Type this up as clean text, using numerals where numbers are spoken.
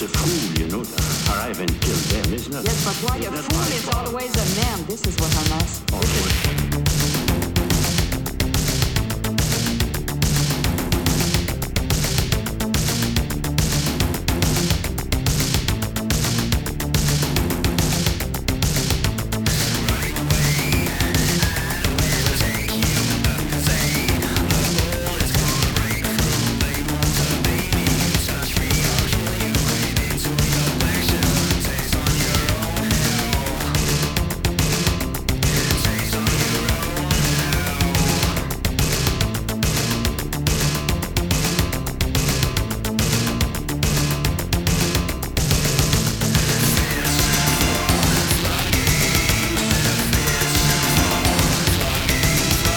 a fool, you know, arrive and kill them. It's not. Yes, but why a fool is always a man. This is what I'm asking. Okay.